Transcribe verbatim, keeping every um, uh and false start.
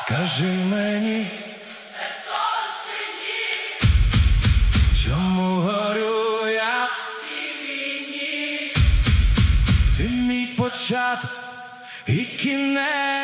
Скажи мені, це сон чи ні? Чому горю я в цій війні? Ти мій початок і кінець.